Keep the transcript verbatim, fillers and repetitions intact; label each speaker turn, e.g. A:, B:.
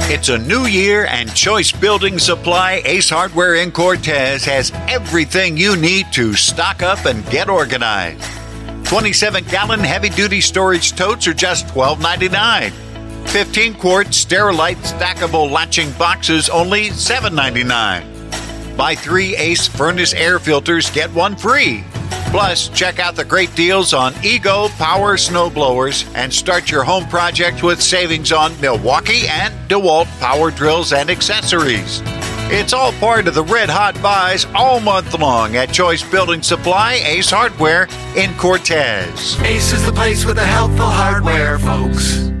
A: It's a new year, and Choice Building Supply Ace Hardware in Cortez has everything you need to stock up and get organized. twenty-seven gallon heavy-duty storage totes are just twelve ninety-nine. fifteen quart Sterilite stackable latching boxes only seven ninety-nine. Buy three Ace furnace air filters, get one free. Plus, check out the great deals on Ego Power Snowblowers and start your home project with savings on Milwaukee and DeWalt power drills and accessories. It's all part of the red hot buys all month long at Choice Building Supply Ace Hardware in Cortez.
B: Ace is the place with the helpful hardware, folks.